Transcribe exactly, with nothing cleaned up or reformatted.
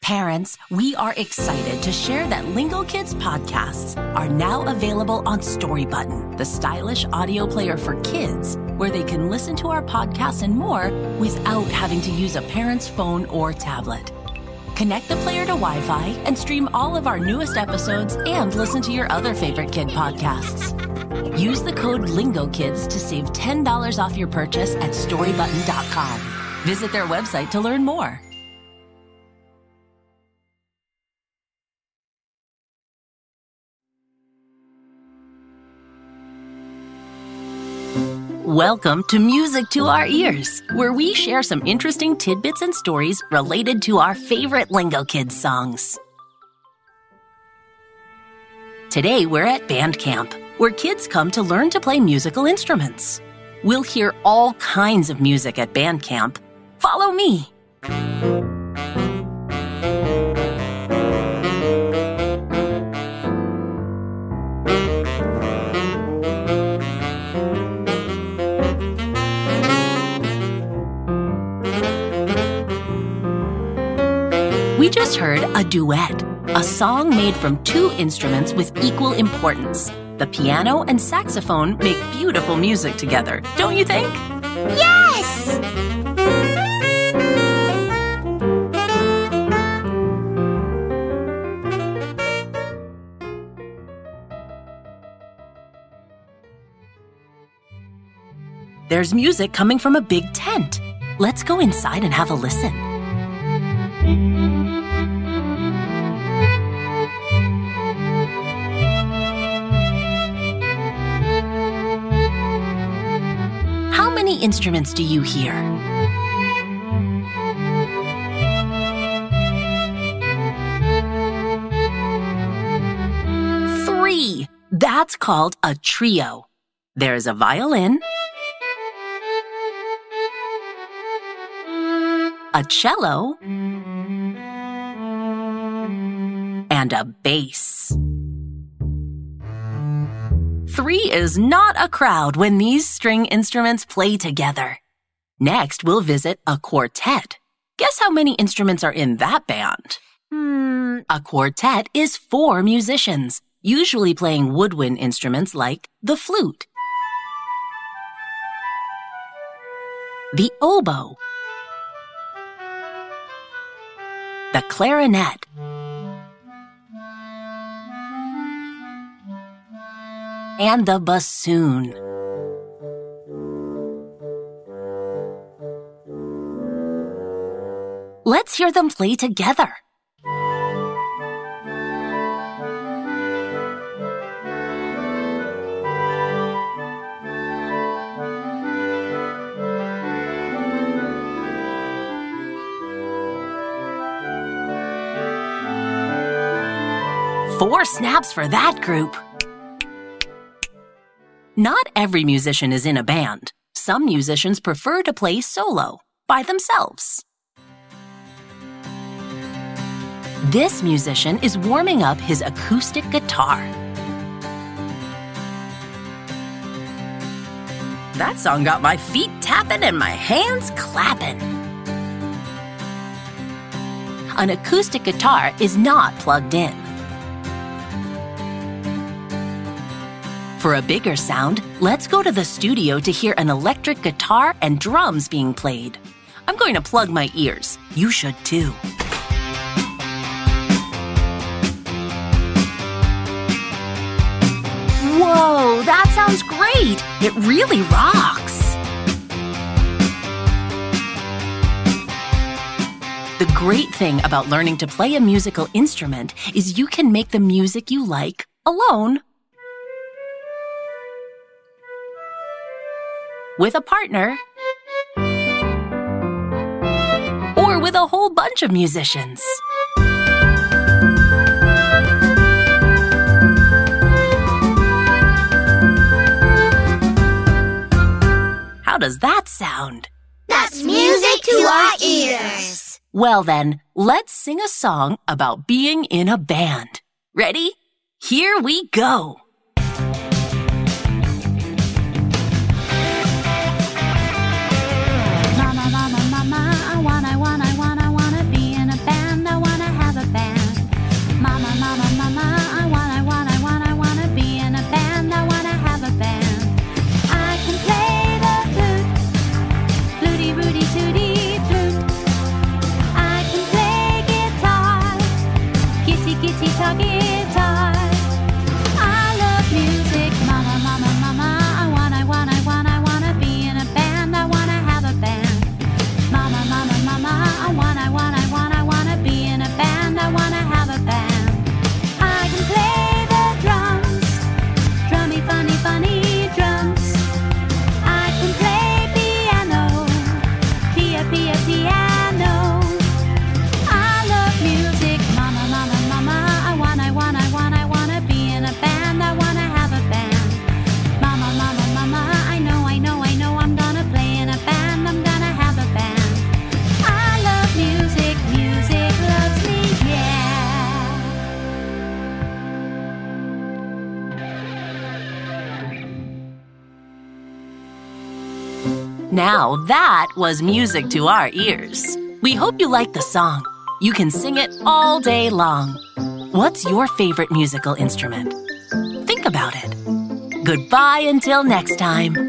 Parents, we are excited to share that Lingo Kids podcasts are now available on Storybutton, the stylish audio player for kids, where they can listen to our podcasts and more without having to use a parent's phone or tablet. Connect the player to Wi-Fi and stream all of our newest episodes and listen to your other favorite kid podcasts. Use the code LingoKids to save ten dollars off your purchase at storybutton dot com. Visit their website to learn more. Welcome to Music to Our Ears, where we share some interesting tidbits and stories related to our favorite Lingo Kids songs. Today we're at band camp, where kids come to learn to play musical instruments. We'll hear all kinds of music at band camp. Follow me. We just heard a duet, a song made from two instruments with equal importance. The piano and saxophone make beautiful music together, don't you think? Yes! There's music coming from a big tent. Let's go inside and have a listen. How many instruments do you hear? Three. That's called a trio. There's a violin, a cello, and a bass. Three is not a crowd when these string instruments play together. Next, we'll visit a quartet. Guess how many instruments are in that band? Hmm. A quartet is four musicians, usually playing woodwind instruments like the flute, the oboe, the clarinet, and the bassoon. Let's hear them play together. Four snaps for that group. Not every musician is in a band. Some musicians prefer to play solo, by themselves. This musician is warming up his acoustic guitar. That song got my feet tapping and my hands clapping. An acoustic guitar is not plugged in. For a bigger sound, let's go to the studio to hear an electric guitar and drums being played. I'm going to plug my ears. You should too. Whoa, that sounds great! It really rocks! The great thing about learning to play a musical instrument is you can make the music you like alone, with a partner, or with a whole bunch of musicians. How does that sound? That's music to our ears. Well then, let's sing a song about being in a band. Ready? Here we go. Mama, mama, mama, I wanna, I wanna, I wanna, I wanna be in a band. I wanna have Now that was music to our ears. We hope you liked the song. You can sing it all day long. What's your favorite musical instrument? Think about it. Goodbye until next time.